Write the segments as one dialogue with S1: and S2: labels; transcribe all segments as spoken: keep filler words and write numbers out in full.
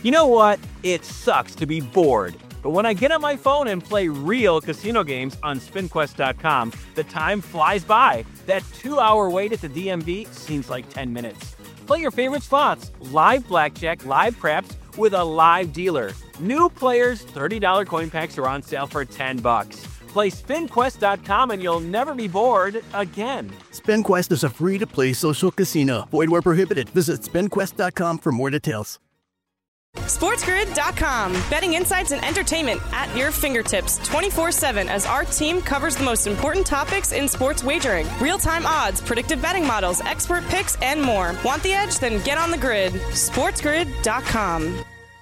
S1: You know what? It sucks to be bored. But when I get on my phone and play real casino games on spin quest dot com, the time flies by. That two-hour wait at the D M V seems like ten minutes. Play your favorite slots, live blackjack, live craps, with a live dealer. New players, thirty dollars coin packs are on sale for ten bucks. Play spin quest dot com and you'll never be bored again.
S2: SpinQuest is a free-to-play social casino. Void where prohibited. Visit spin quest dot com for more details.
S3: sports grid dot com. Betting insights and entertainment at your fingertips twenty-four seven as our team covers the most important topics in sports wagering. Real-time odds, predictive betting models, expert picks, and more. Want the edge? Then get on the grid. sports grid dot com.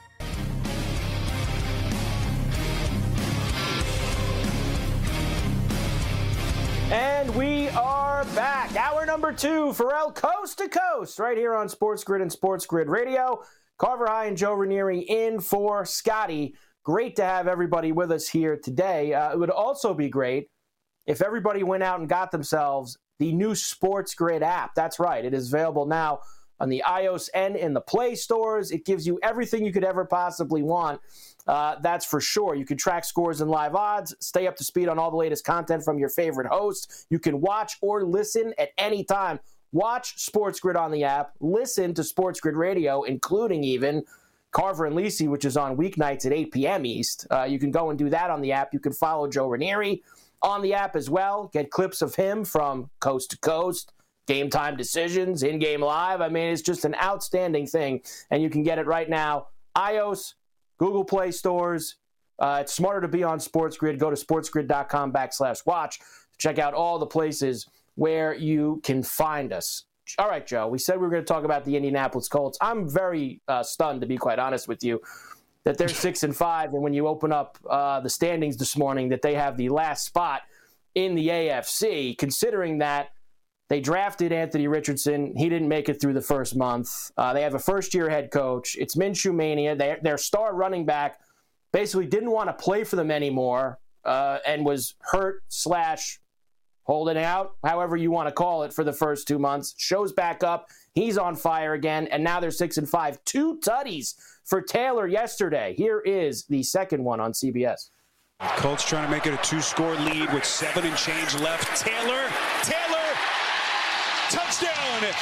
S4: And we are back. Hour number two, Pharrell Coast to Coast, right here on Sports Grid and Sports Grid Radio. Carver High and Joe Ranieri in for Scotty. Great to have everybody with us here today. Uh, it would also be great if everybody went out and got themselves the new Sports Grid app. That's right. It is available now on the iOS and in the Play stores. It gives you everything you could ever possibly want. Uh, that's for sure. You can track scores and live odds, stay up to speed on all the latest content from your favorite hosts. You can watch or listen at any time. Watch Sports Grid on the app. Listen to Sports Grid Radio, including even Carver and Lisi, which is on weeknights at eight p.m. East. Uh, you can go and do that on the app. You can follow Joe Ranieri on the app as well. Get clips of him from coast to coast, game time decisions, in-game live. I mean, it's just an outstanding thing, and you can get it right now. iOS, Google Play stores. Uh, it's smarter to be on Sports Grid. Go to sports grid dot com backslash watch. Check out all the places where you can find us. All right, Joe, we said we were going to talk about the Indianapolis Colts. I'm very uh, stunned, to be quite honest with you, that they're six and five, and when you open up uh, the standings this morning, that they have the last spot in the A F C, considering that they drafted Anthony Richardson. He didn't make it through the first month. Uh, they have a first-year head coach. It's Minshew mania. They, their star running back basically didn't want to play for them anymore uh, and was hurt slash holding out, however you want to call it, for the first two months. Shows back up. He's on fire again, and now they're six and five. Two tutties for Taylor yesterday. Here is the second one on C B S.
S5: Colts trying to make it a two-score lead with seven and change left. Taylor, Taylor, touchdown!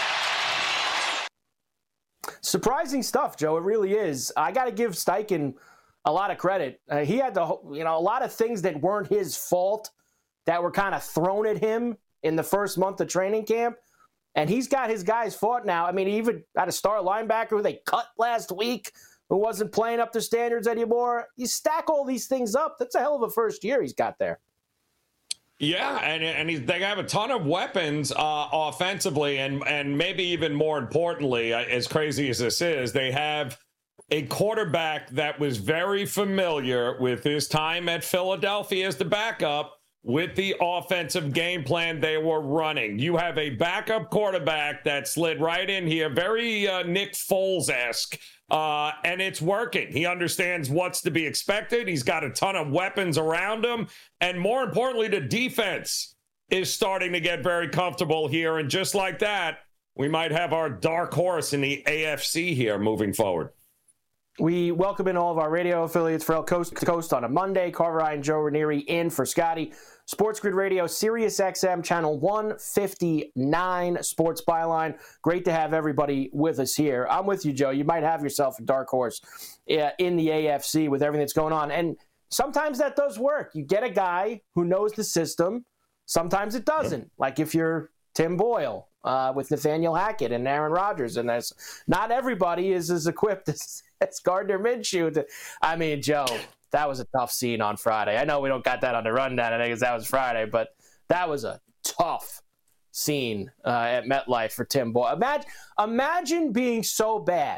S4: Surprising stuff, Joe. It really is. I got to give Steichen a lot of credit. Uh, he had to, you know, a lot of things that weren't his fault that were kind of thrown at him in the first month of training camp. And he's got his guys fought now. I mean, he even had a star linebacker who they cut last week who wasn't playing up to standards anymore. You stack all these things up, that's a hell of a first year he's got there.
S6: Yeah, and and he's, they have a ton of weapons uh, offensively, and, and maybe even more importantly, as crazy as this is, they have a quarterback that was very familiar with his time at Philadelphia as the backup with the offensive game plan they were running. You have a backup quarterback that slid right in here, very uh, Nick Foles-esque, uh, and it's working. He understands what's to be expected. He's got a ton of weapons around him, and more importantly, the defense is starting to get very comfortable here, and just like that, we might have our dark horse in the A F C here moving forward.
S4: We welcome in all of our radio affiliates for El Coast to Coast on a Monday. Carver High and Joe Ranieri in for Scotty. Sports Grid Radio, Sirius X M, channel one fifty-nine, Sports Byline. Great to have everybody with us here. I'm with you, Joe. You might have yourself a dark horse uh, in the A F C with everything that's going on. And sometimes that does work. You get a guy who knows the system. Sometimes it doesn't. Like if you're Tim Boyle uh, with Nathaniel Hackett and Aaron Rodgers. And there's not everybody is as equipped as, as Gardner Minshew. To, I mean, Joe, that was a tough scene on Friday. I know we don't got that on the rundown because that was Friday, but that was a tough scene uh, at MetLife for Tim Boyle. Imagine, imagine being so bad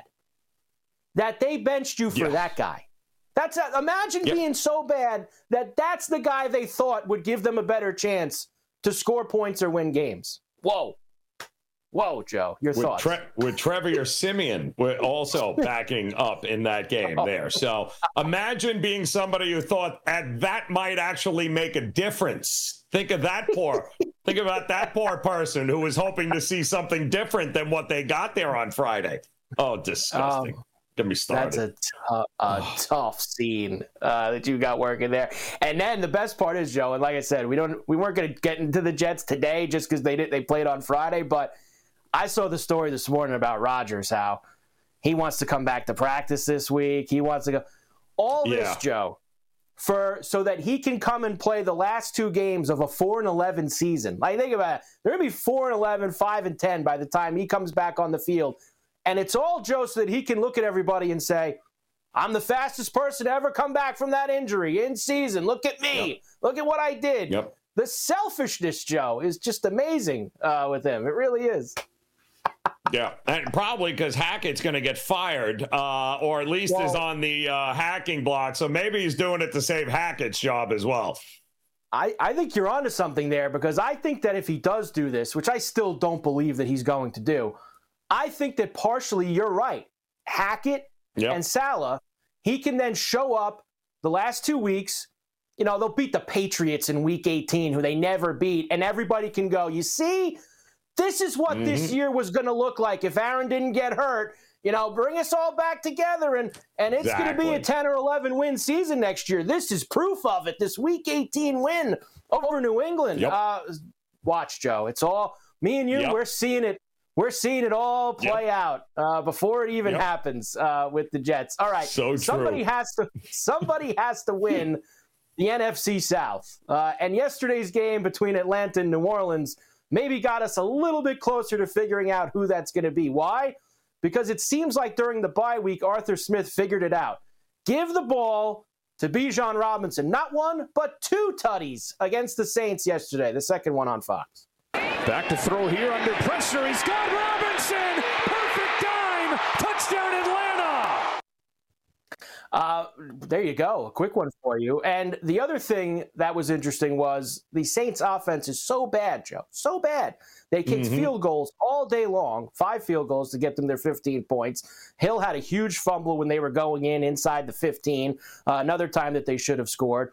S4: that they benched you for yeah. that guy. That's a, imagine yep. being so bad that that's the guy they thought would give them a better chance to score points or win games. Whoa. Whoa, Joe, your
S6: with
S4: thoughts?
S6: Tre- with Trevor Siemian also backing up in that game there. So imagine being somebody who thought that that might actually make a difference. Think of that poor, think about that poor person who was hoping to see something different than what they got there on Friday. Oh, disgusting.
S4: Um,
S6: Get me started.
S4: That's a, t- a tough scene uh, that you got working there. And then the best part is, Joe, and like I said, we don't we weren't going to get into the Jets today just because they did they played on Friday. But I saw the story this morning about Rodgers, how he wants to come back to practice this week. He wants to go all this,
S6: Yeah.
S4: Joe, for so that he can come and play the last two games of a four and eleven season. Like, think about it. They're going to be four and eleven, five and ten by the time he comes back on the field. And it's all, Joe, so that he can look at everybody and say, I'm the fastest person to ever come back from that injury in season. Look at me. Yep. Look at what I did.
S6: Yep.
S4: The selfishness, Joe, is just amazing uh, with him. It really is.
S6: Yeah, and probably because Hackett's going to get fired, uh, or at least well, is on the uh, hacking block. So maybe he's doing it to save Hackett's job as well.
S4: I, I think you're onto something there, because I think that if he does do this, which I still don't believe that he's going to do, I think that partially you're right. Hackett yep. and Saleh, he can then show up the last two weeks. You know, they'll beat the Patriots in week eighteen, who they never beat, and everybody can go, you see, this is what mm-hmm. this year was going to look like if Aaron didn't get hurt. You know, bring us all back together, and, and it's exactly. going to be a ten or eleven win season next year. This is proof of it, this week eighteen win over New England. Yep. Uh, watch, Joe. It's all, me and you, yep. we're seeing it. We're seeing it all play yep. out uh, before it even yep. happens uh, with the Jets. All right,
S6: so
S4: somebody
S6: true.
S4: has to somebody has to win the N F C South. Uh, and yesterday's game between Atlanta and New Orleans maybe got us a little bit closer to figuring out who that's going to be. Why? Because it seems like during the bye week, Arthur Smith figured it out. Give the ball to Bijan Robinson. Not one, but two tutties against the Saints yesterday, the second one on Fox.
S7: Back to throw here under pressure. He's got Robinson. Perfect dime. Touchdown Atlanta.
S4: Uh, there you go. A quick one for you. And the other thing that was interesting was the Saints offense is so bad, Joe. So bad. They kicked mm-hmm. field goals all day long, five field goals to get them their fifteen points. Hill had a huge fumble when they were going in inside the fifteen. Uh, another time that they should have scored.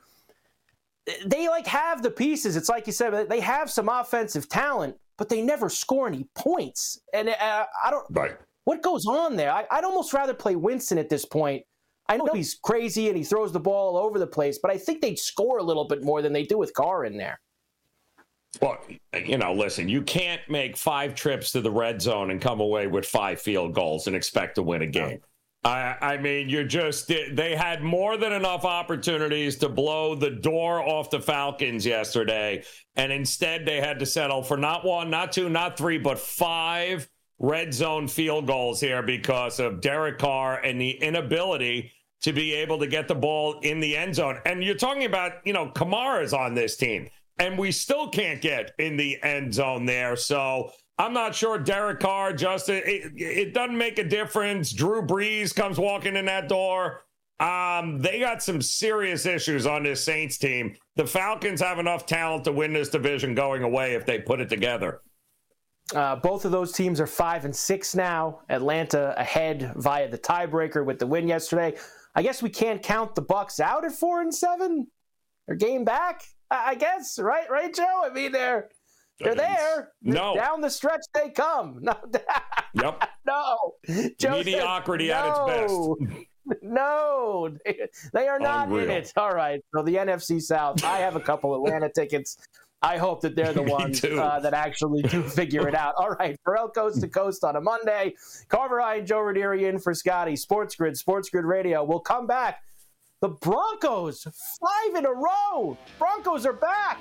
S4: They like have the pieces. It's like you said, they have some offensive talent, but they never score any points. And uh, I don't.
S6: Right.
S4: What goes on there? I, I'd almost rather play Winston at this point. I know he's crazy and he throws the ball all over the place, but I think they'd score a little bit more than they do with Carr in there.
S6: Well, you know, listen, you can't make five trips to the red zone and come away with five field goals and expect to win a game. I, I mean, you're just, they had more than enough opportunities to blow the door off the Falcons yesterday. And instead they had to settle for not one, not two, not three, but five red zone field goals here because of Derek Carr and the inability to be able to get the ball in the end zone. And you're talking about, you know, Kamara's on this team and we still can't get in the end zone there. So I'm not sure Derek Carr just, it, it doesn't make a difference. Drew Brees comes walking in that door. Um, they got some serious issues on this Saints team. The Falcons have enough talent to win this division going away if they put it together.
S4: Uh, both of those teams are five and six now. Atlanta ahead via the tiebreaker with the win yesterday. I guess we can't count the Bucs out at four and seven. They're game back, I guess. Right, right, Joe? I mean, they're they're there.
S6: No,
S4: down the stretch they come. No,
S6: yep.
S4: No, Joe
S6: mediocrity
S4: said,
S6: at
S4: no.
S6: its best.
S4: No, they, they are not
S6: Unreal.
S4: in it. All right. So the N F C South. I have a couple Atlanta tickets. I hope that they're the ones uh, that actually do figure it out. All right, Pharrell Coast to Coast on a Monday. Carver High and Joe Ranieri in for Scotty. Sports Grid, Sports Grid Radio. We'll come back. The Broncos, five in a row. Broncos are back.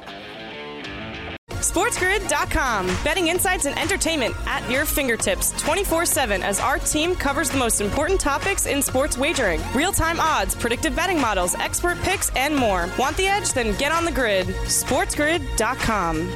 S3: SportsGrid dot com. Betting insights and entertainment at your fingertips twenty-four seven as our team covers the most important topics in sports wagering. Real-time odds, predictive betting models, expert picks, and more. Want the edge? Then get on the grid. SportsGrid dot com.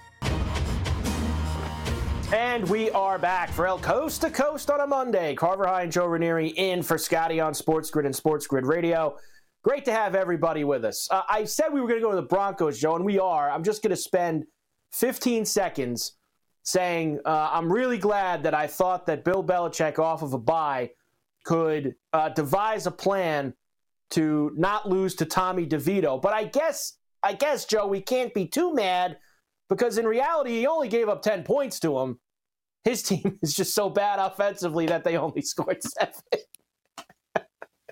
S4: And we are back for El Coast to Coast on a Monday. Carver High and Joe Ranieri in for Scotty on Sports Grid and Sports Grid Radio. Great to have everybody with us. Uh, I said we were going to go to the Broncos, Joe, and we are. I'm just going to spend fifteen seconds saying uh, I'm really glad that I thought that Bill Belichick off of a bye could uh, devise a plan to not lose to Tommy DeVito. But I guess, I guess, Joe, we can't be too mad because in reality, he only gave up ten points to him. His team is just so bad offensively that they only scored seven.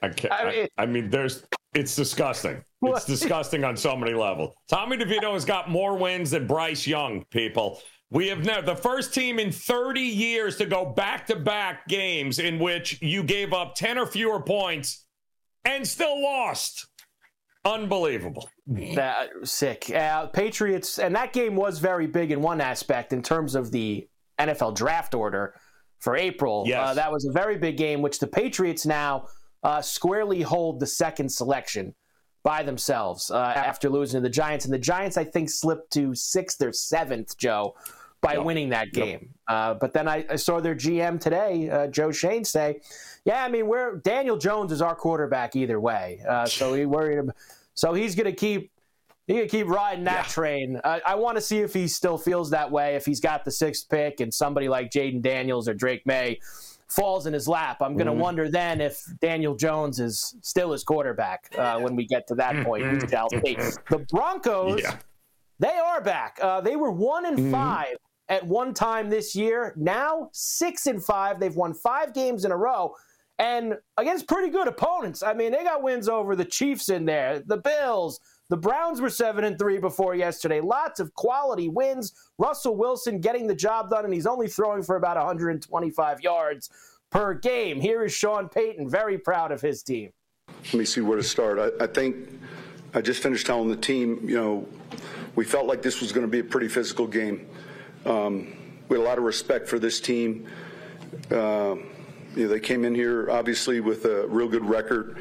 S6: I can't. I, I mean, there's. It's disgusting. It's disgusting on so many levels. Tommy DeVito has got more wins than Bryce Young, people. We have never, the first team in thirty years to go back-to-back games in which you gave up ten or fewer points and still lost. Unbelievable.
S4: That, sick. Uh, Patriots, and that game was very big in one aspect in terms of the N F L draft order for April.
S6: Yes.
S4: Uh, that was a very big game, which the Patriots now uh, squarely hold the second selection by themselves uh, after losing to the Giants. And the Giants, I think, slipped to sixth or seventh, Joe, by yep. winning that game. Yep. Uh, but then I, I saw their G M today, uh, Joe Shane, say, yeah, I mean, we're Daniel Jones is our quarterback either way. Uh, so he worried about, so he's going to keep he gonna keep riding that yeah. train. Uh, I want to see if he still feels that way, if he's got the sixth pick and somebody like Jaden Daniels or Drake May falls in his lap. I'm going to mm-hmm. wonder then if Daniel Jones is still his quarterback uh, when we get to that point. We shall see. The Broncos, yeah. they are back. Uh, they were one and mm-hmm. five at one time this year. Now six and five. They've won five games in a row, and against pretty good opponents. I mean, they got wins over the Chiefs in there, the Bills. The Browns were seven and three before yesterday. Lots of quality wins. Russell Wilson getting the job done, and he's only throwing for about one hundred twenty-five yards per game. Here is Sean Payton, very proud of his team.
S8: Let me see where to start. I, I think I just finished telling the team, you know, we felt like this was going to be a pretty physical game. Um, we had a lot of respect for this team. Uh, you know, they came in here, obviously, with a real good record,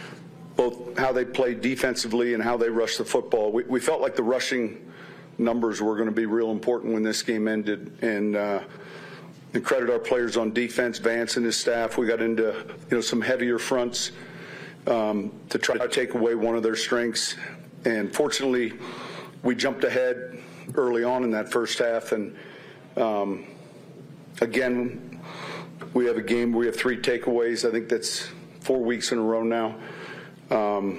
S8: both how they played defensively and how they rushed the football. We, we felt like the rushing numbers were going to be real important when this game ended. And, uh, and credit our players on defense, Vance and his staff. We got into, you know, some heavier fronts um, to try to take away one of their strengths. And fortunately, we jumped ahead early on in that first half. And um, again, we have a game where we have three takeaways. I think that's four weeks in a row now. Um,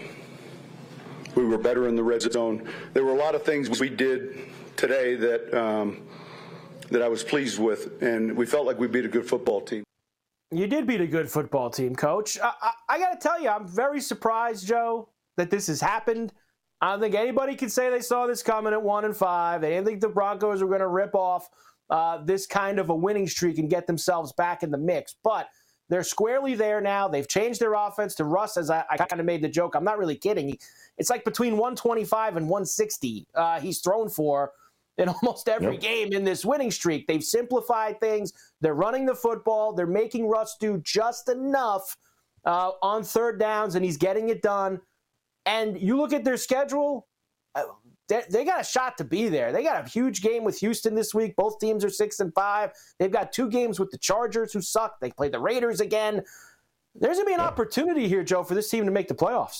S8: we were better in the red zone. There were a lot of things we did today that um, that I was pleased with, and we felt like we beat a good football team.
S4: You did beat a good football team, Coach. I, I, I got to tell you, I'm very surprised, Joe, that this has happened. I don't think anybody can say they saw this coming at one and five. They didn't think the Broncos were going to rip off uh, this kind of a winning streak and get themselves back in the mix. But they're squarely there now. They've changed their offense to Russ, as I, I kind of made the joke. I'm not really kidding. It's like between one twenty-five and one sixty uh, he's thrown for in almost every yep. game in this winning streak. They've simplified things. They're running the football. They're making Russ do just enough uh, on third downs, and he's getting it done. And you look at their schedule, uh, they, they got a shot to be there. They got a huge game with Houston this week. Both teams are six and five. They've got two games with the Chargers, who suck. They play the Raiders again. There's going to be an yeah. opportunity here, Joe, for this team to make the playoffs.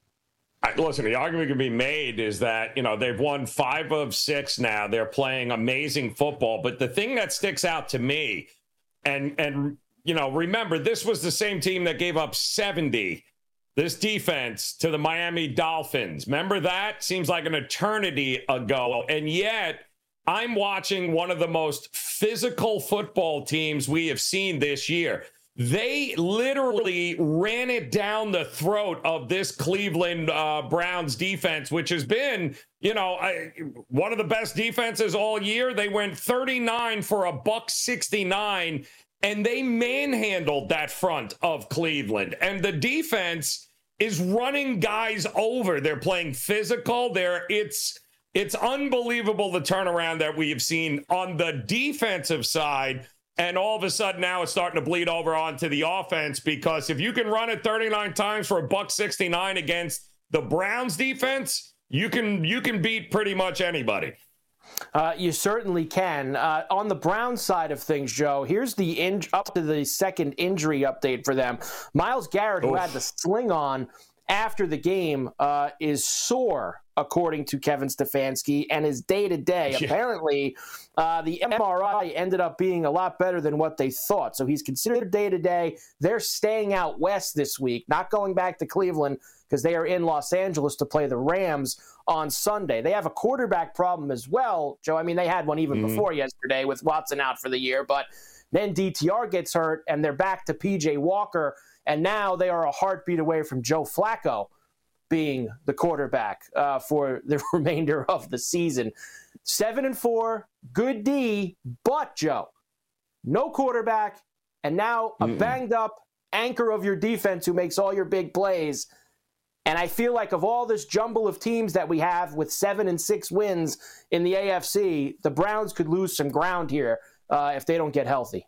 S6: I, listen, the argument can be made is that, you know, they've won five of six now. They're playing amazing football. But the thing that sticks out to me, and, and you know, remember, this was the same team that gave up seventy, this defense, to the Miami Dolphins. Remember that? Seems like an eternity ago. And yet, I'm watching one of the most physical football teams we have seen this year. They literally ran it down the throat of this Cleveland uh, Browns defense, which has been, you know, I, one of the best defenses all year. They went thirty-nine for a buck sixty-nine, and they manhandled that front of Cleveland. And the defense is running guys over. They're playing physical. They're it's it's unbelievable the turnaround that we have seen on the defensive side. And all of a sudden now it's starting to bleed over onto the offense, because if you can run it thirty-nine times for a buck sixty-nine against the Browns defense, you can you can beat pretty much anybody.
S4: Uh, you certainly can. Uh, on the Browns side of things, Joe, here's the in- up to the second injury update for them. Myles Garrett, Oof. who had the sling on after the game, uh, is sore, according to Kevin Stefanski, and is day-to-day. Yeah. Apparently, uh, the M R I ended up being a lot better than what they thought. So he's considered day-to-day. They're staying out west this week, not going back to Cleveland, because they are in Los Angeles to play the Rams on Sunday. They have a quarterback problem as well, Joe. I mean, they had one even mm-hmm. before yesterday with Watson out for the year, but then D T R gets hurt, and they're back to P J Walker. And now they are a heartbeat away from Joe Flacco being the quarterback uh, for the remainder of the season. Seven and four, good D, but Joe, no quarterback, and now a banged up anchor of your defense who makes all your big plays. And I feel like of all this jumble of teams that we have with seven and six wins in the A F C, the Browns could lose some ground here uh, if they don't get healthy.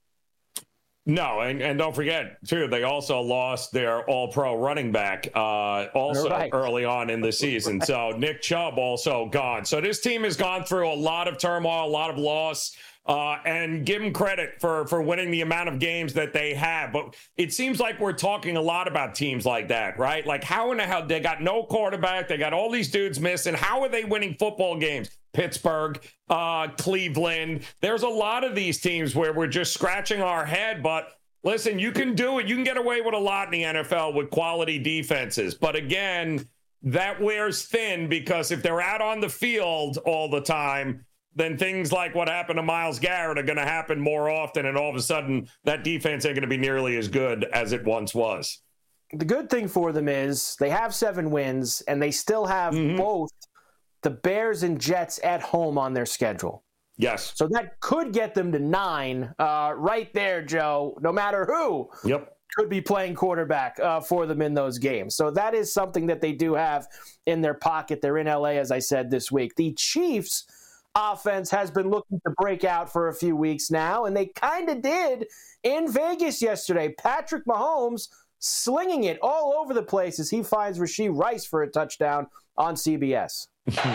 S6: No, and, and don't forget, too, they also lost their all-pro running back uh, also right. early on in the season. Right. So Nick Chubb also gone. So this team has gone through a lot of turmoil, a lot of loss, uh, and give them credit for, for winning the amount of games that they have. But it seems like we're talking a lot about teams like that, right? Like how in the hell, they got no quarterback, they got all these dudes missing. How are they winning football games? Pittsburgh, uh, Cleveland. There's a lot of these teams where we're just scratching our head. But listen, you can do it. You can get away with a lot in the N F L with quality defenses. But again, that wears thin because if they're out on the field all the time, then things like what happened to Myles Garrett are going to happen more often. And all of a sudden, that defense ain't going to be nearly as good as it once was.
S4: The good thing for them is they have seven wins and they still have mm-hmm. both the Bears and Jets at home on their schedule.
S6: Yes.
S4: So that could get them to nine uh, right there, Joe, no matter who
S6: yep.
S4: could be playing quarterback uh, for them in those games. So that is something that they do have in their pocket. They're in L A, as I said, this week. The Chiefs offense has been looking to break out for a few weeks now, and they kind of did in Vegas yesterday. Patrick Mahomes slinging it all over the place as he finds Rashee Rice for a touchdown on C B S.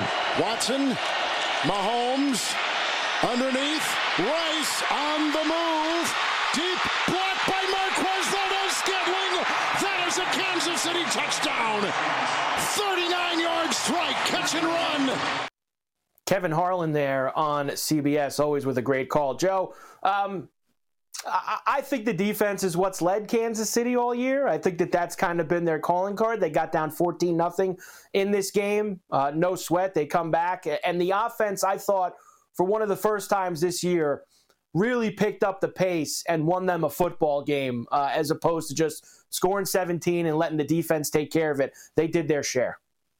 S9: Watson, Mahomes, underneath, Rice on the move, deep block by Marquez Valdes-Scantling. That is a Kansas City touchdown. thirty-nine yard strike, catch and run.
S4: Kevin Harlan there on C B S, always with a great call. Joe, um, I, I think the defense is what's led Kansas City all year. I think that that's kind of been their calling card. They got down fourteen nothing in this game. Uh, no sweat. They come back. And the offense, I thought, for one of the first times this year, really picked up the pace and won them a football game uh, as opposed to just scoring seventeen and letting the defense take care of it. They did their share.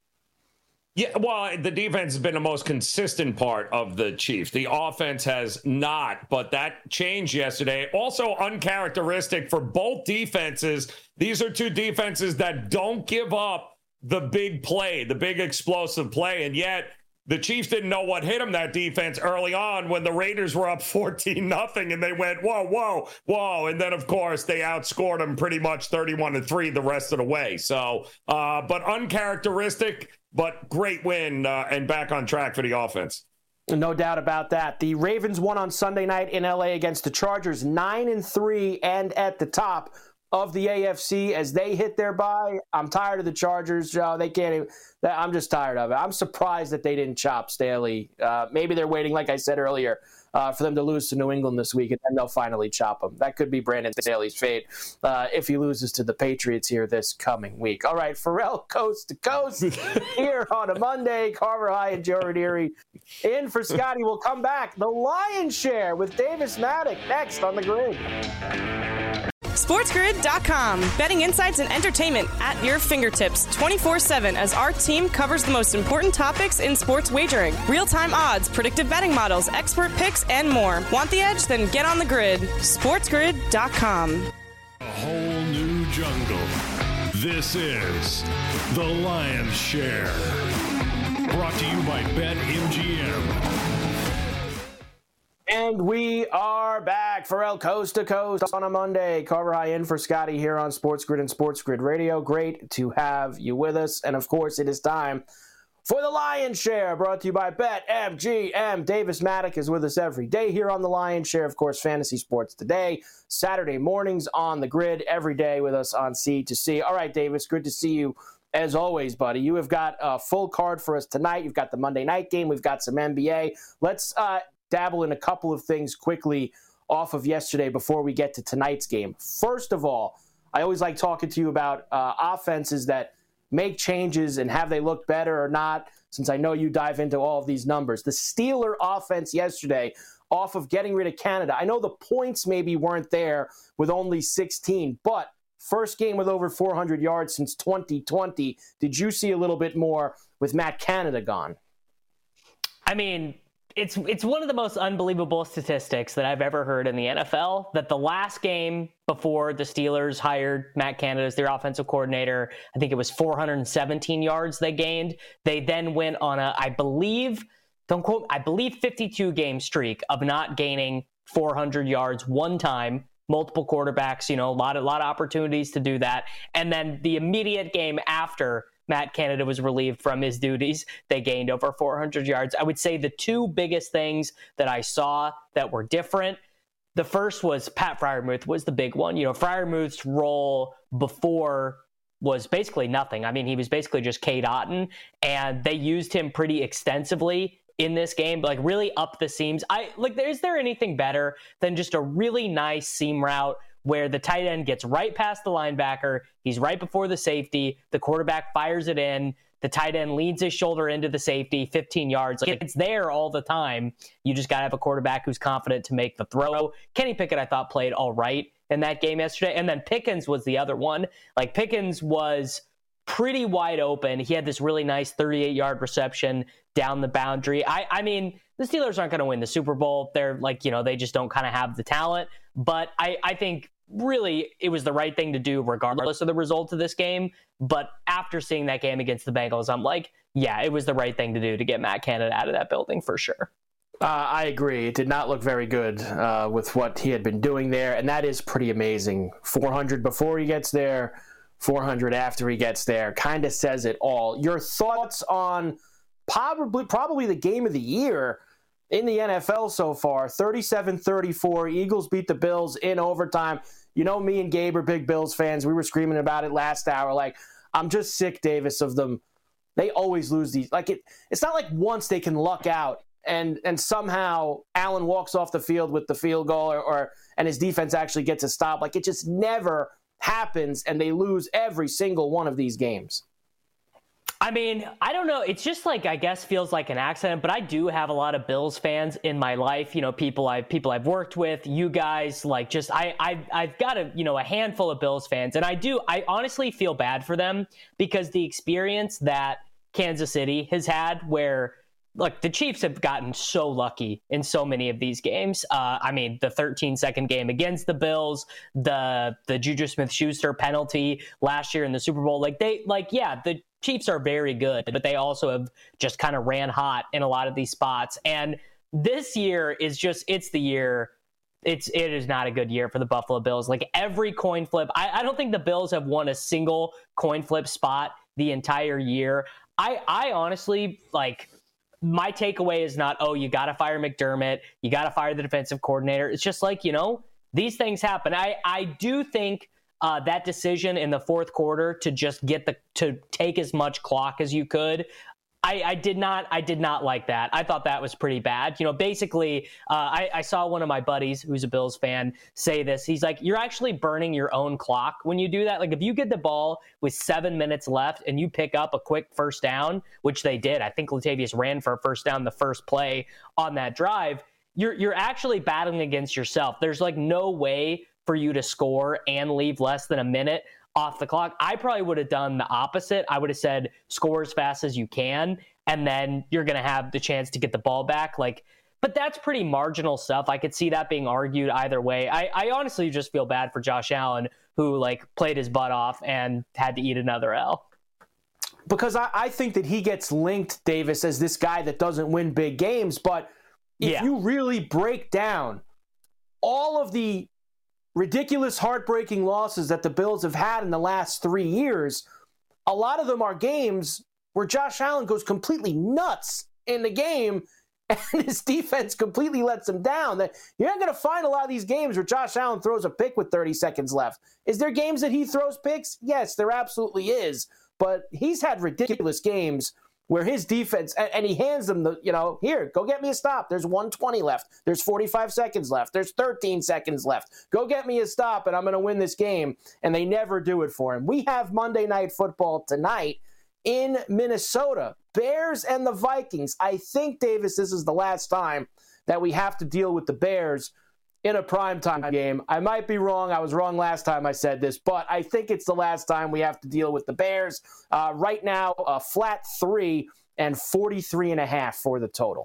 S6: Yeah, well, the defense has been the most consistent part of the Chiefs. The offense has not, but that changed yesterday. Also uncharacteristic for both defenses. These are two defenses that don't give up the big play, the big explosive play, and yet the Chiefs didn't know what hit them, that defense, early on when the Raiders were up fourteen nothing, and they went, whoa, whoa, whoa. And then, of course, they outscored them pretty much thirty-one to three the rest of the way. So, uh, but uncharacteristic, but great win uh, and back on track for the offense.
S4: No doubt about that. The Ravens won on Sunday night in L A against the Chargers, nine and three and at the top of the A F C as they hit their bye. I'm tired of the Chargers, Joe. They can't even, I'm just tired of it. I'm surprised that they didn't chop Staley. Uh, maybe they're waiting, like I said earlier, uh, for them to lose to New England this week, and then they'll finally chop them. That could be Brandon Staley's fate uh, if he loses to the Patriots here this coming week. All right, Pharrell Coast to Coast here on a Monday. Carver High and Joe Ranieri in for Scotty. We'll come back. The Lion's Share with Davis Maddock next on the Grid.
S3: SportsGrid dot com. Betting insights and entertainment at your fingertips twenty-four seven as our team covers the most important topics in sports wagering. Real-time odds, predictive betting models, expert picks, and more. Want the edge? Then get on the grid. SportsGrid dot com.
S10: A whole new jungle. This is The Lion's Share. Brought to you by BetMGM.
S4: And we are back. Pharrell Coast to Coast on a Monday. Carver High in for Scotty here on Sports Grid and Sports Grid Radio. Great to have you with us. And, of course, it is time for the Lion's Share, brought to you by BetMGM. Davis Maddock is with us every day here on the Lion's Share. Of course, Fantasy Sports Today, Saturday mornings on the Grid, every day with us on C to C. All right, Davis, good to see you. As always, buddy, you have got a full card for us tonight. You've got the Monday night game. We've got some N B A. Let's uh, dabble in a couple of things quickly off of yesterday before we get to tonight's game. First of all, I always like talking to you about uh, offenses that make changes and have they looked better or not, since I know you dive into all of these numbers. The Steeler offense yesterday, off of getting rid of Canada, I know the points maybe weren't there with only sixteen, but first game with over four hundred yards since twenty twenty. Did you see a little bit more with Matt Canada gone?
S11: I mean, it's it's one of the most unbelievable statistics that I've ever heard in the N F L, that the last game before the Steelers hired Matt Canada as their offensive coordinator, I think it was four hundred seventeen yards they gained. They then went on a, I believe, don't quote, I believe fifty-two game streak of not gaining four hundred yards one time. Multiple quarterbacks, you know, a lot, a lot of opportunities to do that. And then the immediate game after Matt Canada was relieved from his duties, they gained over four hundred yards. I would say the two biggest things that I saw that were different, the first was Pat Freiermuth was the big one. You know, Freiermuth's role before was basically nothing. I mean, he was basically just Cade Otton, and they used him pretty extensively in this game, like really up the seams. I like, is there anything better than just a really nice seam route where the tight end gets right past the linebacker, he's right before the safety, the quarterback fires it in, the tight end leads his shoulder into the safety, fifteen yards. Like, it's there all the time. You just got to have a quarterback who's confident to make the throw. Kenny Pickett, I thought, played all right in that game yesterday. And then Pickens was the other one. Like, Pickens was pretty wide open. He had this really nice thirty-eight yard reception down the boundary. I, I mean, the Steelers aren't going to win the Super Bowl. They're like, you know, they just don't kind of have the talent. But I, I think really it was the right thing to do regardless of the result of this game. But after seeing that game against the Bengals, I'm like, yeah, it was the right thing to do to get Matt Canada out of that building for sure.
S4: Uh, I agree. It did not look very good uh, with what he had been doing there. And that is pretty amazing. four hundred before he gets there, four hundred after he gets there, kind of says it all. Your thoughts on probably probably the game of the year in the N F L so far? thirty-seven thirty-four, Eagles beat the Bills in overtime. You know, me and Gabe are big Bills fans. We were screaming about it last hour. Like, I'm just sick, Davis, of them. They always lose these. Like, it, it's not like once they can luck out and and somehow Allen walks off the field with the field goal or, or and his defense actually gets a stop. Like, it just never happens, and they lose every single one of these games.
S11: I mean, I don't know. It's just like, I guess, feels like an accident, but I do have a lot of Bills fans in my life. You know, people I've people I've worked with, you guys, like just I I've, I've got a you know a handful of Bills fans, and I do I honestly feel bad for them because the experience that Kansas City has had, where look, the Chiefs have gotten so lucky in so many of these games. Uh, I mean, the thirteen second game against the Bills, the the Juju Smith-Schuster penalty last year in the Super Bowl. Like they, like yeah, the Chiefs are very good, but they also have just kind of ran hot in a lot of these spots. And this year is just, it's the year. It's, it is not a good year for the Buffalo Bills. Like every coin flip, I, I don't think the Bills have won a single coin flip spot the entire year. I, I honestly, like, my takeaway is not, oh, you got to fire McDermott, you got to fire the defensive coordinator. It's just like, you know, these things happen. I, I do think Uh, that decision in the fourth quarter to just get the to take as much clock as you could, I, I did not I did not like that. I thought that was pretty bad. You know, basically, uh, I, I saw one of my buddies who's a Bills fan say this. He's like, you're actually burning your own clock when you do that. Like if you get the ball with seven minutes left and you pick up a quick first down, which they did. I think Latavius ran for a first down the first play on that drive. You're you're actually battling against yourself. There's like no way for you to score and leave less than a minute off the clock. I probably would have done the opposite. I would have said score as fast as you can, and then you're going to have the chance to get the ball back. Like, but that's pretty marginal stuff. I could see that being argued either way. I, I honestly just feel bad for Josh Allen, who like played his butt off and had to eat another L.
S4: Because I, I think that he gets linked, Davis, as this guy that doesn't win big games. But if
S11: yeah.
S4: you really break down all of the ridiculous, heartbreaking losses that the Bills have had in the last three years, a lot of them are games where Josh Allen goes completely nuts in the game and his defense completely lets him down. You're not going to find a lot of these games where Josh Allen throws a pick with thirty seconds left. Is there games that he throws picks? Yes, there absolutely is. But he's had ridiculous games where his defense, and he hands them the, you know, here, go get me a stop. There's one twenty left. There's forty-five seconds left. There's thirteen seconds left. Go get me a stop, and I'm going to win this game. And they never do it for him. We have Monday Night Football tonight in Minnesota. Bears and the Vikings. I think, Davis, this is the last time that we have to deal with the Bears in a primetime game. I might be wrong. I was wrong last time I said this, but I think it's the last time we have to deal with the Bears. Uh, right now, a flat three and forty-three and a half for the total.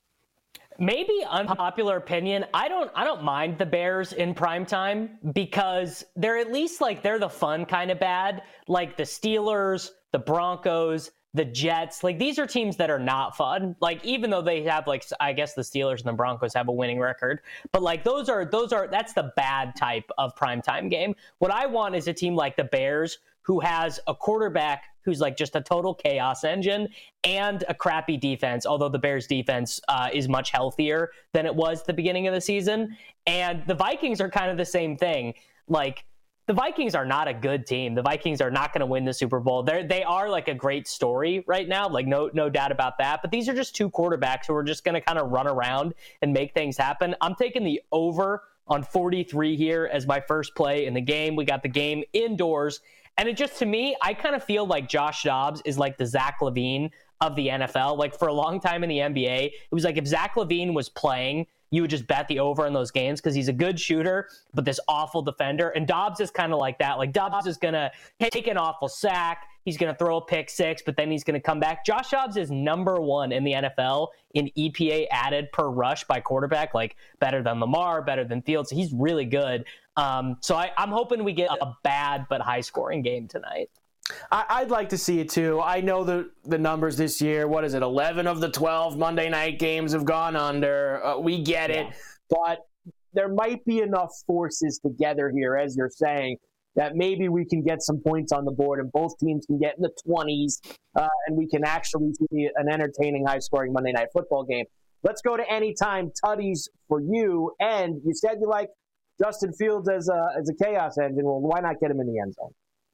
S11: Maybe unpopular opinion. I don't I don't mind the Bears in primetime because they're at least like they're the fun kind of bad. Like the Steelers, the Broncos, the Jets, like these are teams that are not fun. Like even though they have like I guess the Steelers and the Broncos have a winning record, but like those are those are that's the bad type of primetime game. What I want is a team like the Bears who has a quarterback who's like just a total chaos engine and a crappy defense, although the Bears defense uh, is much healthier than it was at the beginning of the season. And the Vikings are kind of the same thing. Like the Vikings are not a good team. The Vikings are not going to win the Super Bowl. They're, they are like a great story right now. Like no, no doubt about that. But these are just two quarterbacks who are just going to kind of run around and make things happen. I'm taking the over on forty-three here as my first play in the game. We got the game indoors. And it just, to me, I kind of feel like Josh Dobbs is like the Zach LaVine of the N F L. Like for a long time in the N B A, it was like if Zach LaVine was playing, you would just bet the over in those games because he's a good shooter, but this awful defender. And Dobbs is kind of like that. Like Dobbs is going to take an awful sack. He's going to throw a pick six, but then he's going to come back. Josh Dobbs is number one in the N F L in E P A added per rush by quarterback, like better than Lamar, better than Fields. He's really good. Um, so I, I'm hoping we get a bad but high-scoring game tonight.
S4: I, I'd like to see it too. I know the the numbers this year. What is it? eleven of the twelve Monday night games have gone under. Uh, we get it, yeah. But there might be enough forces together here, as you're saying, that maybe we can get some points on the board and both teams can get in the twenties, uh, and we can actually see an entertaining, high-scoring Monday Night Football game. Let's go to anytime tutties for you. And you said you like Justin Fields as a as a chaos engine. Well, why not get him in the end zone?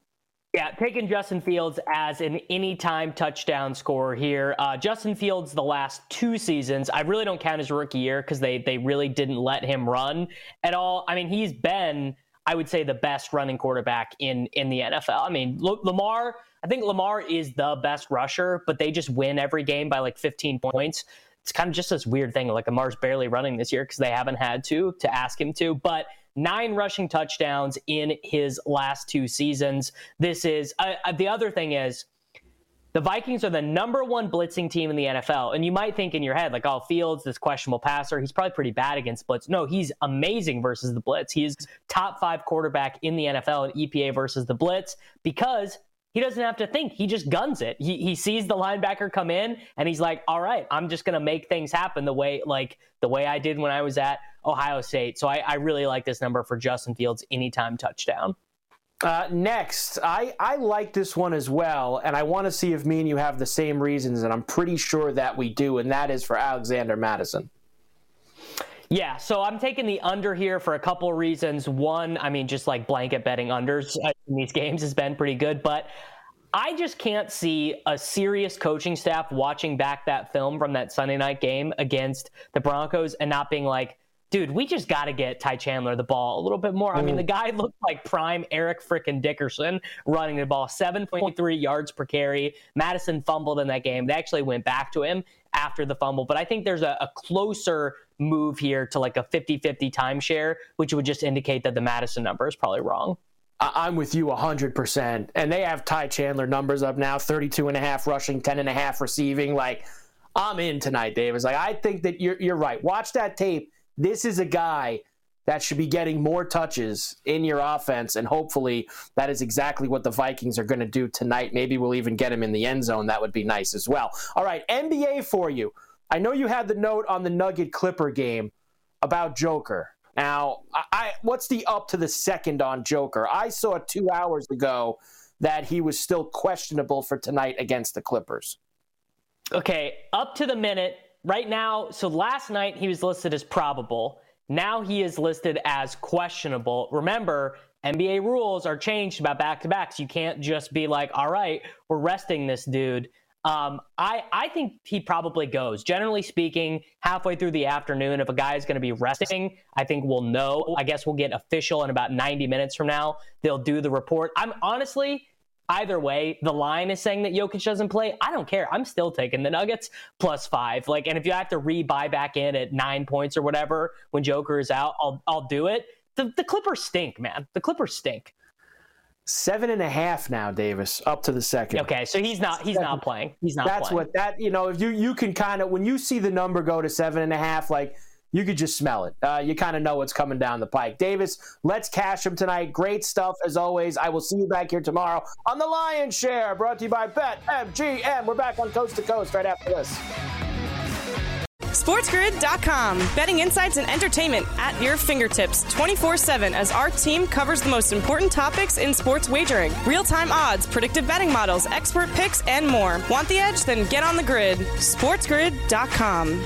S11: Yeah, taking Justin Fields as an anytime touchdown scorer here. Uh, Justin Fields, the last two seasons, I really don't count his rookie year because they they really didn't let him run at all. I mean, he's been, I would say, the best running quarterback in, in the N F L. I mean, Lamar, I think Lamar is the best rusher, but they just win every game by like fifteen points. It's kind of just this weird thing. Like Lamar's barely running this year because they haven't had to, to ask him to. But nine rushing touchdowns in his last two seasons. This is, uh, the other thing is, the Vikings are the number one blitzing team in the N F L. And you might think in your head, like, oh, Fields, this questionable passer, he's probably pretty bad against blitz. No, he's amazing versus the blitz. He's top five quarterback in the N F L in E P A versus the blitz because he doesn't have to think. He just guns it. He he sees the linebacker come in and he's like, all right, I'm just going to make things happen the way like the way I did when I was at Ohio State. So I, I really like this number for Justin Fields anytime touchdown.
S4: Uh, next, I, I like this one as well, and I want to see if me and you have the same reasons, and I'm pretty sure that we do, and that is for Alexander Mattison.
S11: Yeah, so I'm taking the under here for a couple of reasons. One, I mean, just like blanket betting unders in these games has been pretty good, but I just can't see a serious coaching staff watching back that film from that Sunday night game against the Broncos and not being like, dude, we just got to get Ty Chandler the ball a little bit more. I mean, the guy looked like prime Eric frickin' Dickerson running the ball, seven point three yards per carry. Madison fumbled in that game. They actually went back to him after the fumble. But I think there's a, a closer move here to like a fifty-fifty timeshare, which would just indicate that the Madison number is probably wrong.
S4: I'm with you one hundred percent. And they have Ty Chandler numbers up now, thirty-two and a half rushing, ten and a half receiving. Like, I'm in tonight, Davis. Like, I think that you're you're right. Watch that tape. This is a guy that should be getting more touches in your offense, and hopefully that is exactly what the Vikings are going to do tonight. Maybe we'll even get him in the end zone. That would be nice as well. All right, N B A for you. I know you had the note on the Nugget Clipper game about Joker. Now, I, what's the up to the second on Joker? I saw two hours ago that he was still questionable for tonight against the Clippers.
S11: Okay, up to the minute. Right now, so last night he was listed as probable. Now he is listed as questionable. Remember, N B A rules are changed about back-to-backs. You can't just be like, all right, we're resting this dude. Um, I, I think he probably goes. Generally speaking, halfway through the afternoon, if a guy is going to be resting, I think we'll know. I guess we'll get official in about ninety minutes from now. They'll do the report. I'm honestly... either way, the line is saying that Jokic doesn't play. I don't care. I'm still taking the Nuggets plus five. Like, and if you have to re-buy back in at nine points or whatever when Joker is out, I'll I'll do it. The the Clippers stink, man. The Clippers stink.
S4: Seven and a half now, Davis, up to the second.
S11: Okay, so he's not he's not playing. He's not
S4: That's
S11: playing.
S4: what that, you know, if you, you can kind of, when you see the number go to seven and a half, like, you could just smell it. Uh, you kind of know what's coming down the pike. Davis, let's cash him tonight. Great stuff, as always. I will see you back here tomorrow on The Lion's Share, brought to you by BetMGM. We're back on Coast to Coast right after this.
S3: SportsGrid dot com. Betting insights and entertainment at your fingertips twenty-four seven as our team covers the most important topics in sports wagering. Real-time odds, predictive betting models, expert picks, and more. Want the edge? Then get on the grid. SportsGrid dot com.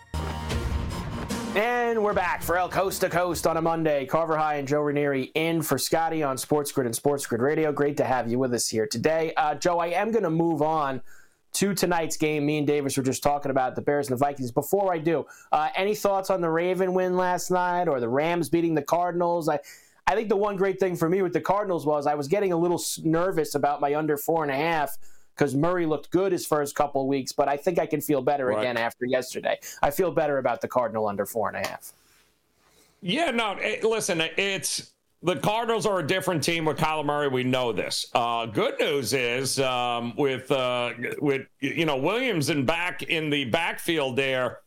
S4: And we're back for El Coast to Coast on a Monday. Carver High and Joe Ranieri in for Scotty on Sports Grid and Sports Grid Radio. Great to have you with us here today. Uh, Joe, I am going to move on to tonight's game. Me and Davis were just talking about the Bears and the Vikings. Before I do, uh, any thoughts on the Raven win last night or the Rams beating the Cardinals? I, I think the one great thing for me with the Cardinals was I was getting a little nervous about my under four and a half because Murray looked good his first couple of weeks, but I think I can feel better right. again after yesterday. I feel better about the Cardinal under four and a half.
S6: Yeah, no, it, listen, it's the Cardinals are a different team with Kyler Murray. We know this. Uh, good news is um, with uh, with you know Williams and back in the backfield there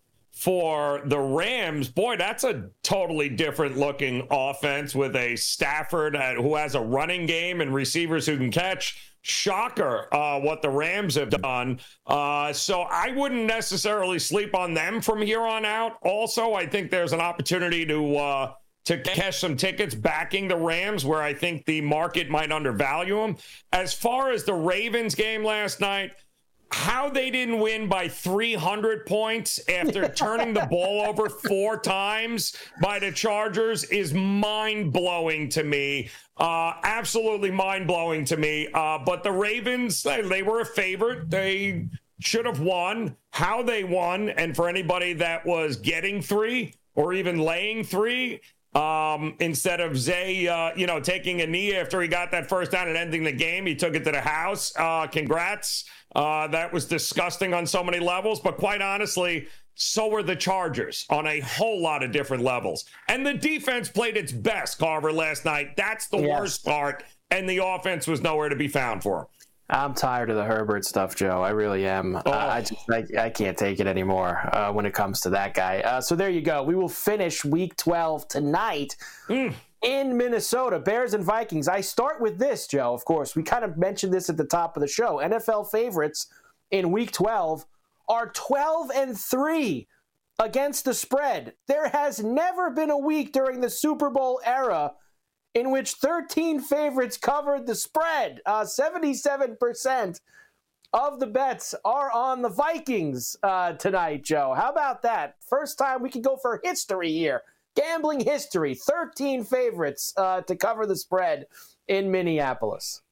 S6: for the Rams. Boy, that's a totally different looking offense with a Stafford who has a running game and receivers who can catch. Shocker uh, what the Rams have done. Uh, so I wouldn't necessarily sleep on them from here on out. Also, I think there's an opportunity to uh, to cash some tickets backing the Rams where I think the market might undervalue them. As far as the Ravens game last night, how they didn't win by three hundred points after turning the ball over four times by the Chargers is mind-blowing to me. Uh, absolutely mind-blowing to me. Uh, but the Ravens, they, they were a favorite. They should have won. How they won, and for anybody that was getting three or even laying three, um, instead of Zay, uh, you know, taking a knee after he got that first down and ending the game, he took it to the house. Uh, congrats. Uh, that was disgusting on so many levels, but quite honestly, so were the Chargers on a whole lot of different levels. And the defense played its best, Carver, last night. That's the yes. worst part, and the offense was nowhere to be found for him.
S4: I'm tired of the Herbert stuff, Joe. I really am. Oh. Uh, I just I, I can't take it anymore uh, when it comes to that guy. Uh, so there you go. We will finish Week twelve tonight. Mm. In Minnesota, Bears and Vikings. I start with this, Joe, of course. We kind of mentioned this at the top of the show. N F L favorites in Week twelve are twelve and three against the spread. There has never been a week during the Super Bowl era in which thirteen favorites covered the spread. Uh, seventy-seven percent of the bets are on the Vikings uh, tonight, Joe. How about that? First time we can go for history here. Gambling history, thirteen favorites uh, to cover the spread in Minneapolis.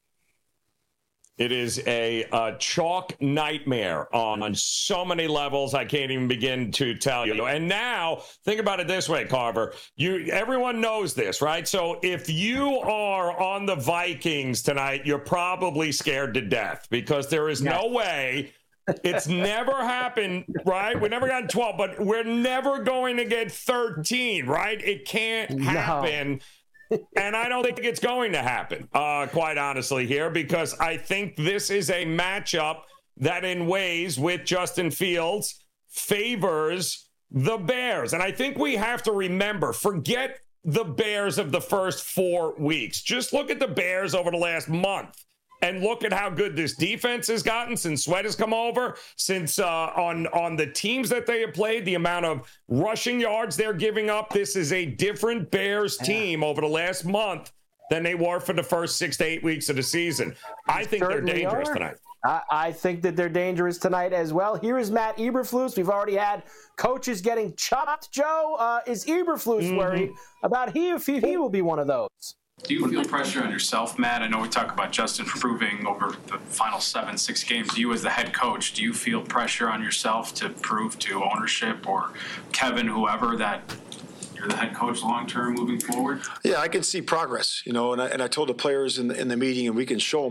S6: It is a, a chalk nightmare on, on so many levels I can't even begin to tell you. And now, think about it this way, Carver. You, everyone knows this, right? So if you are on the Vikings tonight, you're probably scared to death because there is no way... It's never happened, right? We never got twelve, but we're never going to get thirteen, right? It can't happen. No. And I don't think it's going to happen, uh, quite honestly, here, because I think this is a matchup that in ways with Justin Fields favors the Bears. And I think we have to remember, forget the Bears of the first four weeks. Just look at the Bears over the last month. And look at how good this defense has gotten since Sweat has come over, since uh, on, on the teams that they have played, the amount of rushing yards they're giving up. This is a different Bears team over the last month than they were for the first six to eight weeks of the season. I think they're dangerous are. tonight.
S4: I, I think that they're dangerous tonight as well. Here is Matt Eberflus. We've already had coaches getting chopped. Joe, uh, is Eberflus mm-hmm. worried about he if he, he will be one of those?
S12: Do you feel pressure on yourself, Matt? I know we talk about Justin improving over the final seven, six games. You as the head coach, do you feel pressure on yourself to prove to ownership or Kevin, whoever, that you're the head coach long-term moving forward?
S13: Yeah, I can see progress, you know, and I, and I told the players in the, in the meeting, and we can show them that.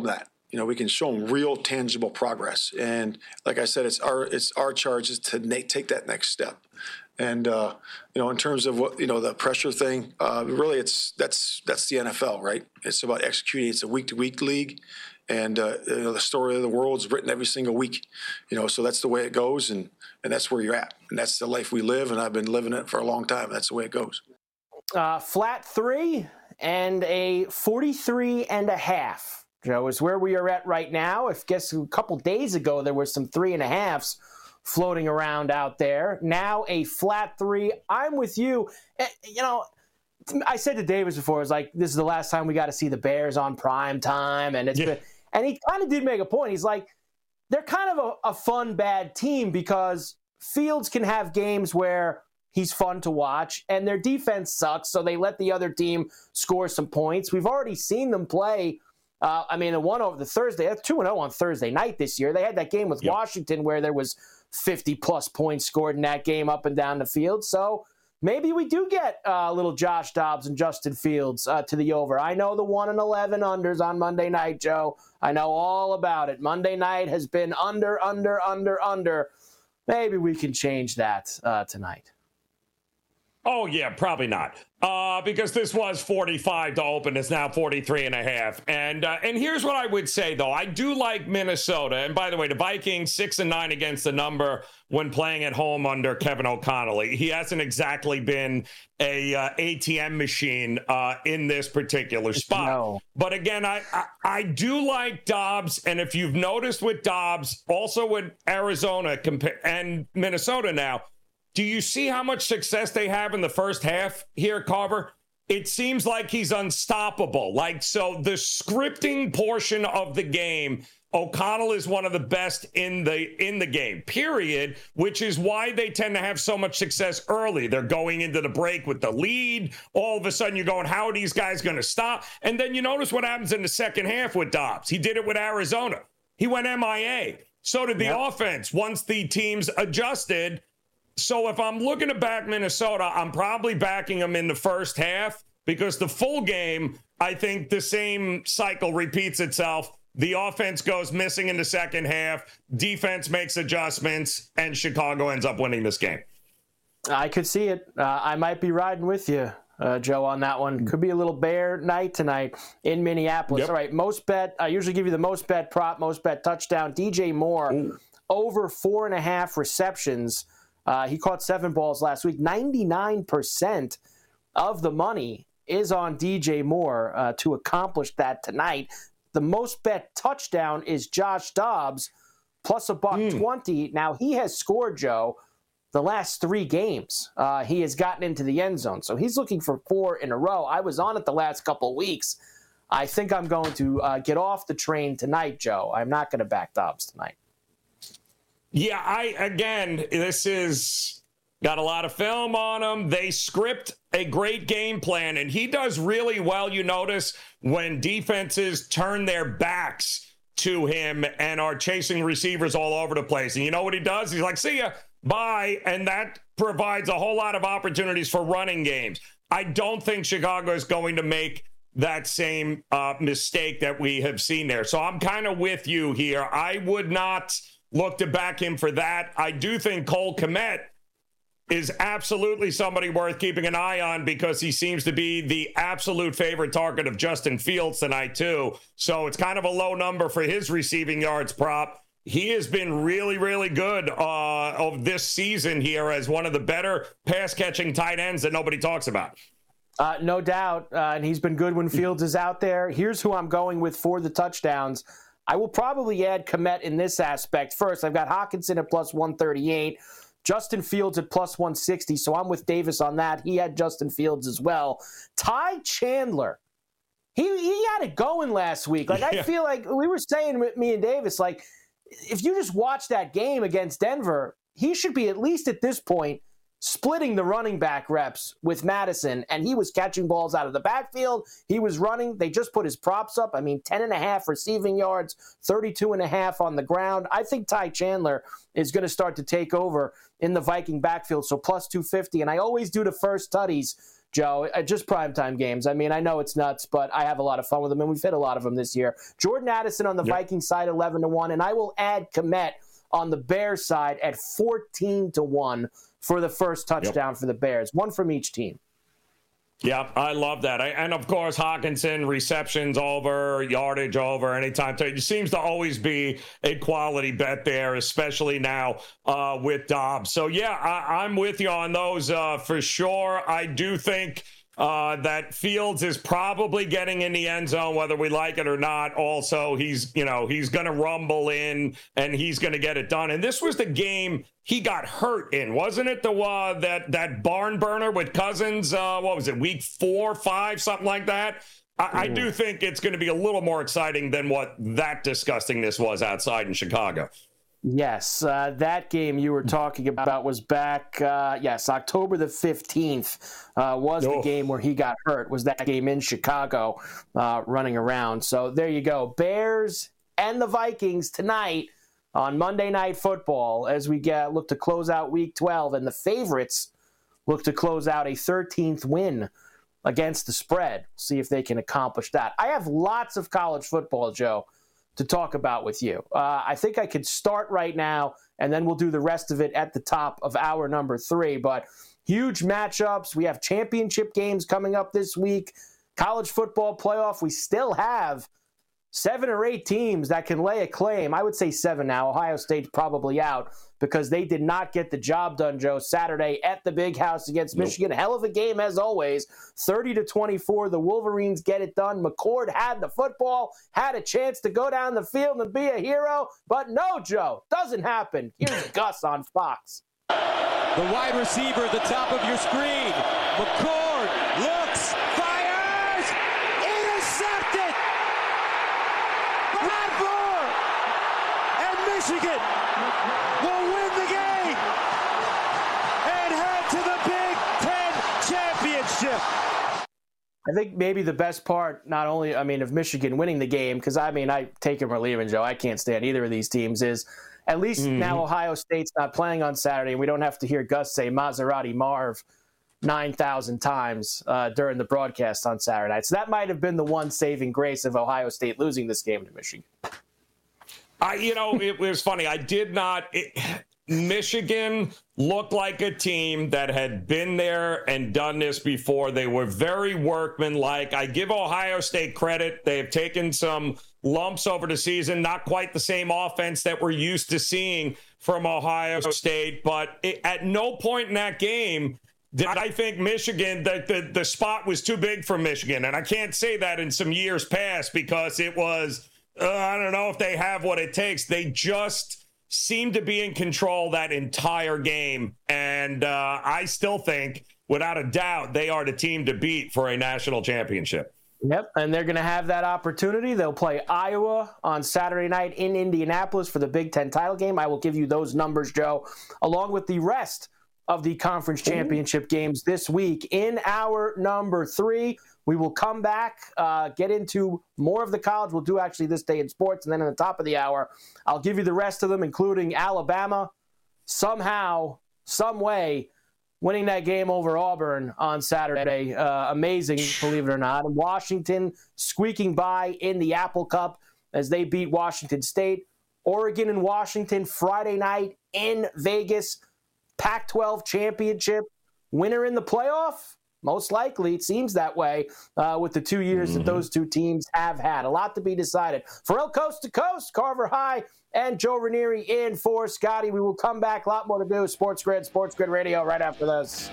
S13: you know, we can show them real tangible progress. And like I said, it's our it's our charge is to na- take that next step. And uh, you know, in terms of what you know, the pressure thing, uh, really, it's that's that's the N F L, right? It's about executing. It's a week to week league, and uh, you know, the story of the world is written every single week. You know, so that's the way it goes, and and that's where you're at, and that's the life we live. And I've been living it for a long time. That's the way it goes.
S4: Uh, flat three and a forty-three and a half. Joe, is where we are at right now. If guess a couple days ago there were some three and a halves floating around out there. Now a flat three. I'm with you. You know, I said to Davis before, it's like this is the last time we got to see the Bears on prime time, and it's yeah. been, and he kind of did make a point. He's like, they're kind of a, a fun bad team because Fields can have games where he's fun to watch, and their defense sucks, so they let the other team score some points. We've already seen them play. Uh, I mean, the one over the Thursday, that's two and oh on Thursday night this year. They had that game with yep. Washington where there was fifty-plus points scored in that game up and down the field. So maybe we do get uh, little Josh Dobbs and Justin Fields uh, to the over. I know the one and eleven unders on Monday night, Joe. I know all about it. Monday night has been under, under, under, under. Maybe we can change that uh, tonight.
S6: Oh, yeah, probably not. Uh, because this was forty-five to open. It's now forty-three and a half. And uh, and here's what I would say, though. I do like Minnesota. And by the way, the Vikings, six and nine against the number when playing at home under Kevin O'Connell. He hasn't exactly been a uh, A T M machine uh, in this particular spot. No. But again, I, I, I do like Dobbs. And if you've noticed with Dobbs, also with Arizona compa- and Minnesota now, do you see how much success they have in the first half here, Carver? It seems like he's unstoppable. Like, so the scripting portion of the game, O'Connell is one of the best in the in the game, period, which is why they tend to have so much success early. They're going into the break with the lead. All of a sudden, you're going, how are these guys going to stop? And then you notice what happens in the second half with Dobbs. He did it with Arizona. He went M I A. So did the yep. offense once the teams adjusted. So if I'm looking to back Minnesota, I'm probably backing them in the first half because the full game, I think the same cycle repeats itself. The offense goes missing in the second half. Defense makes adjustments, and Chicago ends up winning this game.
S4: I could see it. Uh, I might be riding with you, uh, Joe, on that one. Could be a little Bear night tonight in Minneapolis. Yep. All right, most bet. I usually give you the most bet prop, most bet touchdown. D J Moore, Ooh. over four and a half receptions. Uh, he caught seven balls last week. ninety-nine percent of the money is on D J Moore uh, to accomplish that tonight. The most bet touchdown is Josh Dobbs, plus a buck mm. twenty. Now, he has scored, Joe, the last three games. Uh, he has gotten into the end zone, so he's looking for four in a row. I was on it the last couple of weeks. I think I'm going to uh, get off the train tonight, Joe. I'm not going to back Dobbs tonight.
S6: Yeah, I, again, this is got a lot of film on him. They script a great game plan, and he does really well, you notice, when defenses turn their backs to him and are chasing receivers all over the place. And you know what he does? He's like, see ya, bye. And that provides a whole lot of opportunities for running games. I don't think Chicago is going to make that same uh, mistake that we have seen there. So I'm kind of with you here. I would not look to back him for that. I do think Cole Kmet is absolutely somebody worth keeping an eye on because he seems to be the absolute favorite target of Justin Fields tonight, too. So it's kind of a low number for his receiving yards prop. He has been really, really good uh, of this season here as one of the better pass-catching tight ends that nobody talks about.
S4: Uh, no doubt, uh, and he's been good when Fields is out there. Here's who I'm going with for the touchdowns. I will probably add Kmet in this aspect. First, I've got Hockenson at plus one thirty-eight, Justin Fields at plus one sixty, so I'm with Davis on that. He had Justin Fields as well. Ty Chandler, he he had it going last week. Like, yeah. I feel like we were saying with me and Davis, like, if you just watch that game against Denver, he should be at least at this point splitting the running back reps with Madison, and he was catching balls out of the backfield. He was running. They just put his props up. I mean, ten and a half receiving yards, thirty-two and a half on the ground. I think Ty Chandler is going to start to take over in the Viking backfield, so plus two fifty. And I always do the first tutties Joe, uh, just primetime games. I mean, I know it's nuts, but I have a lot of fun with them, and we've hit a lot of them this year. Jordan Addison on the yep. Vikings side, eleven to one, and I will add Kmet on the Bears side at fourteen to one for the first touchdown yep. for the Bears. One from each team.
S6: Yeah, I love that. I, and, of course, Hawkinson, receptions over, yardage over, anytime. It seems to always be a quality bet there, especially now uh, with Dobbs. So, yeah, I, I'm with you on those uh, for sure. I do think uh, that Fields is probably getting in the end zone, whether we like it or not. Also, he's, you know, he's going to rumble in, and he's going to get it done. And this was the game he got hurt in, wasn't it? The uh, that that barn burner with Cousins. Uh, what was it? Week four, five, something like that. I, I do think it's going to be a little more exciting than what that disgustingness was outside in Chicago.
S4: Yes, uh, that game you were talking about was back, uh, yes, October the fifteenth uh, was oh. the game where he got hurt, was that game in Chicago uh, running around. So there you go. Bears and the Vikings tonight on Monday Night Football as we get look to close out Week twelve, and the favorites look to close out a thirteenth win against the spread. See if they can accomplish that. I have lots of college football, Joe, to talk about with you. Uh, I think I could start right now, and then we'll do the rest of it at the top of hour number three. But huge matchups. We have championship games coming up this week. College football playoff. We still have seven or eight teams that can lay a claim. I would say seven now. Ohio State's probably out because they did not get the job done, Joe, Saturday at the Big House against nope. Michigan. Hell of a game as always. thirty to twenty-four. The Wolverines get it done. McCord had the football, had a chance to go down the field and be a hero, but no, Joe, doesn't happen. Here's Gus on Fox.
S14: The wide receiver at the top of your screen. McCord looks, fires, intercepted. Bradford and Michigan will win the game and head to the Big Ten Championship.
S4: I think maybe the best part, not only, I mean, of Michigan winning the game, because, I mean, I take him or leave him, Joe. I can't stand either of these teams, is at least mm-hmm. now Ohio State's not playing on Saturday, and we don't have to hear Gus say Maserati Marv nine thousand times uh, during the broadcast on Saturday night. So that might have been the one saving grace of Ohio State losing this game to Michigan.
S6: I, you know, it was funny. I did not. It, Michigan looked like a team that had been there and done this before. They were very workmanlike. I give Ohio State credit. They have taken some lumps over the season, not quite the same offense that we're used to seeing from Ohio State. But it, at no point in that game did I think Michigan, that the, the spot was too big for Michigan. And I can't say that in some years past because it was, uh, I don't know if they have what it takes. They just seemed to be in control that entire game. And uh, I still think, without a doubt, they are the team to beat for a national championship.
S4: Yep, and they're going to have that opportunity. They'll play Iowa on Saturday night in Indianapolis for the Big Ten title game. I will give you those numbers, Joe, along with the rest of the conference championship games this week. In hour number three, we will come back, uh, get into more of the college. We'll do actually this day in sports, and then at the top of the hour, I'll give you the rest of them, including Alabama, somehow, some way, winning that game over Auburn on Saturday. Uh, amazing, believe it or not. And Washington squeaking by in the Apple Cup as they beat Washington State. Oregon and Washington Friday night in Vegas. Pac twelve championship. Winner in the playoff? Most likely, it seems that way uh, with the two years mm-hmm. that those two teams have had. A lot to be decided. Pharrell Coast to Coast, Carver High, and Joe Ranieri in for Scotty. We will come back. A lot more to do. Sports Grid, Sports Grid Radio right after this.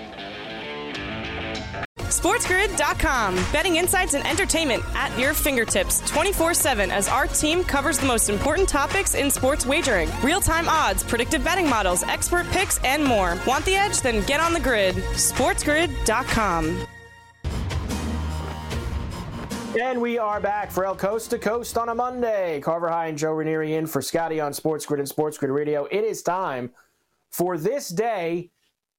S3: SportsGrid dot com. Betting insights and entertainment at your fingertips twenty-four seven as our team covers the most important topics in sports wagering. Real-time odds, predictive betting models, expert picks, and more. Want the edge? Then get on the grid. SportsGrid dot com.
S4: And we are back for El Coast to Coast on a Monday. Carver High and Joe Ranieri in for Scotty on Sports Grid and Sports Grid Radio. It is time for this day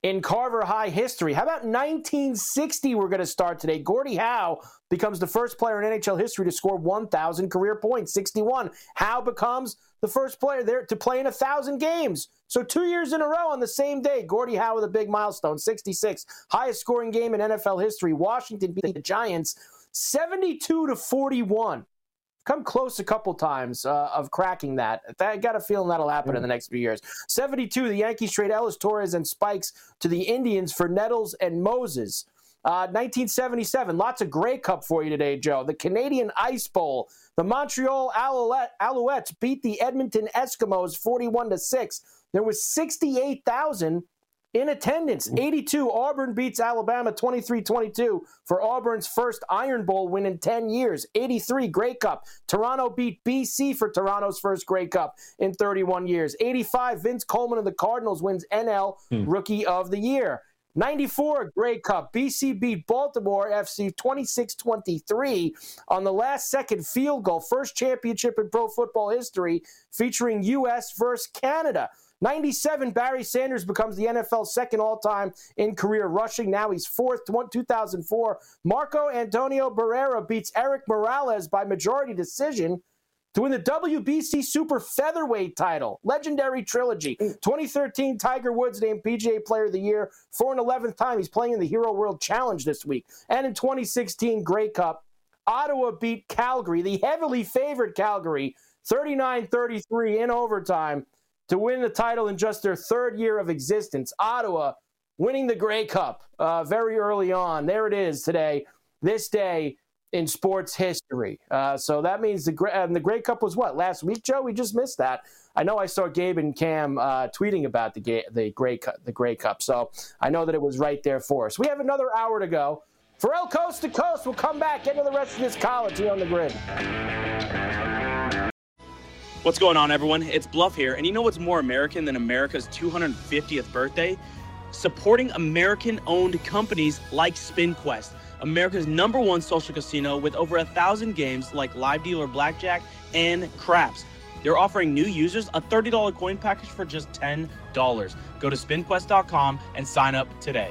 S4: in Carver High history. How about nineteen sixty? We're going to start today. Gordie Howe becomes the first player in N H L history to score one thousand career points. sixty-one. Howe becomes the first player there to play in one thousand games. So two years in a row on the same day, Gordie Howe with a big milestone. sixty-six. Highest scoring game in N F L history. Washington beat the Giants seventy-two to forty-one. Come close a couple times uh, of cracking that. I got a feeling that'll happen in the next few years. seventy-two, the Yankees trade Ellis Torres and Spikes to the Indians for Nettles and Moses. Uh, nineteen seventy-seven, lots of Grey Cup for you today, Joe. The Canadian Ice Bowl. The Montreal Alouette, Alouettes beat the Edmonton Eskimos forty-one to six. There was sixty-eight thousand in attendance. eighty-two, Auburn beats Alabama twenty-three twenty-two for Auburn's first Iron Bowl win in ten years. eighty-three, Grey Cup. Toronto beat B C for Toronto's first Grey Cup in thirty-one years. eighty-five, Vince Coleman of the Cardinals wins N L hmm. Rookie of the Year. ninety-four, Grey Cup. B C beat Baltimore F C twenty-six twenty-three on the last-second field goal. First championship in pro football history featuring U S versus Canada. ninety-seven, Barry Sanders becomes the N F L's second all-time in career rushing. Now he's fourth. two thousand four, Marco Antonio Barrera beats Eric Morales by majority decision to win the W B C Super Featherweight title. Legendary trilogy. twenty thirteen, Tiger Woods named P G A Player of the Year for an eleventh time. He's playing in the Hero World Challenge this week. And in twenty sixteen, Grey Cup, Ottawa beat Calgary, the heavily favored Calgary, thirty-nine thirty-three in overtime to win the title in just their third year of existence. Ottawa winning the Grey Cup uh, very early on. There it is today, this day in sports history. Uh, so that means the, uh, the Grey Cup was what, last week, Joe? We just missed that. I know I saw Gabe and Cam uh, tweeting about the, ga- the, Grey Cup, the Grey Cup, so I know that it was right there for us. We have another hour to go. Pharrell Coast to Coast. We'll come back, get into the rest of this college here on the Grid.
S15: What's going on, everyone? It's Bluff here, and you know what's more American than America's two hundred fiftieth birthday? Supporting American-owned companies like SpinQuest, America's number one social casino with over a thousand games like Live Dealer Blackjack and Craps. They're offering new users a thirty dollars coin package for just ten dollars. Go to spin quest dot com and sign up today.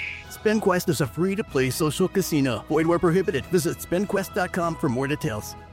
S2: SpinQuest is a free-to-play social casino. Void where prohibited. Visit spin quest dot com for more details.